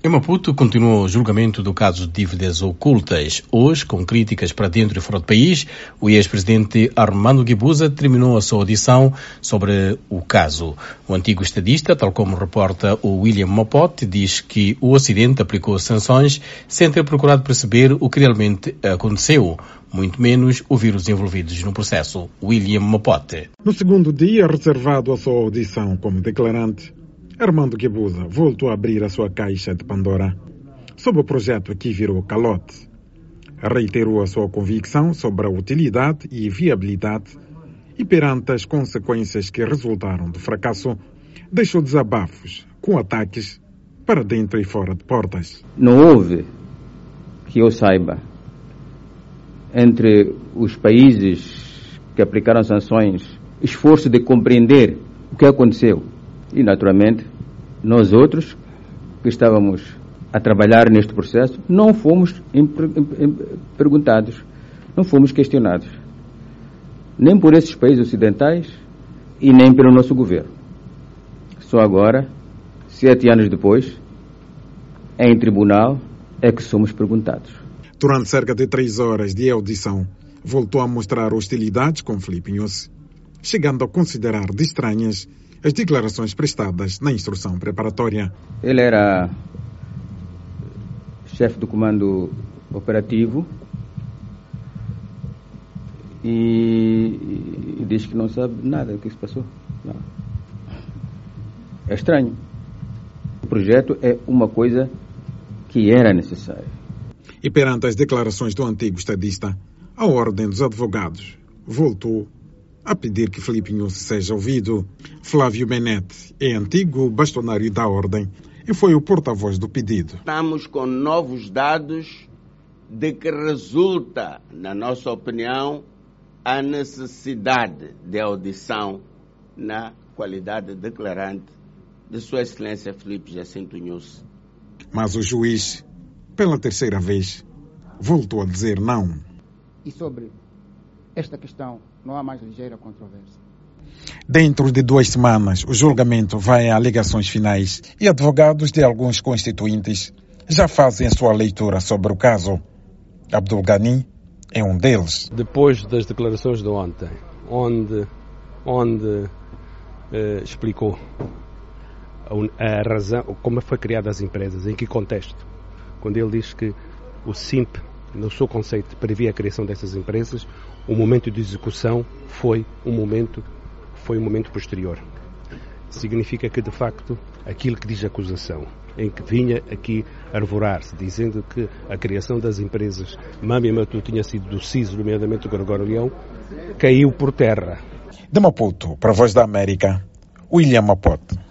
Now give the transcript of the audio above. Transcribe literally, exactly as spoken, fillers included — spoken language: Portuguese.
Em Maputo, continua o julgamento do caso de dívidas ocultas. Hoje, com críticas para dentro e fora do país, o ex-presidente Armando Guebuza terminou a sua audição sobre o caso. O antigo estadista, tal como reporta o William Mapote, diz que o Ocidente aplicou sanções sem ter procurado perceber o que realmente aconteceu, muito menos ouvir os envolvidos no processo. William Mapote. No segundo dia, reservado à sua audição como declarante, Armando Guebuza voltou a abrir a sua caixa de Pandora sobre o projeto que virou calote. Reiterou a sua convicção sobre a utilidade e viabilidade e, perante as consequências que resultaram do fracasso, deixou desabafos com ataques para dentro e fora de portas. Não houve, que eu saiba, entre os países que aplicaram sanções, esforço de compreender o que aconteceu. E, naturalmente, nós outros que estávamos a trabalhar neste processo não fomos perguntados, não fomos questionados, nem por esses países ocidentais e nem pelo nosso governo. Só agora, sete anos depois, em tribunal, é que somos perguntados. Durante cerca de três horas de audição, voltou a mostrar hostilidades com Filipe Nyusi, chegando a considerar de estranhas as declarações prestadas na instrução preparatória. Ele era chefe do comando operativo e, e diz que não sabe nada do que se passou. Não. É estranho. O projeto é uma coisa que era necessária. E perante as declarações do antigo estadista, a Ordem dos Advogados voltou a pedir que Filipe Nyusi seja ouvido. Flávio Benete é antigo bastonário da Ordem e foi o porta-voz do pedido. Estamos com novos dados de que resulta, na nossa opinião, a necessidade de audição na qualidade de declarante de Sua Excelência Filipe Jacinto Nyusi. Mas o juiz, pela terceira vez, voltou a dizer não. E sobre esta questão não há mais ligeira controvérsia. Dentro de duas semanas, o julgamento vai a alegações finais e advogados de alguns constituintes já fazem a sua leitura sobre o caso. Abdul Ghani é um deles. Depois das declarações de ontem, onde, onde eh, explicou a, a razão, como foi criadas as empresas, em que contexto, quando ele diz que o SIMP, no seu conceito, previa a criação dessas empresas, o momento de execução foi um momento, foi um momento posterior. Significa que, de facto, aquilo que diz a acusação, em que vinha aqui arvorar-se, dizendo que a criação das empresas Mami Matu tinha sido do C I S, nomeadamente do Gregório Leão, caiu por terra. De Maputo, para a Voz da América, William Mapote.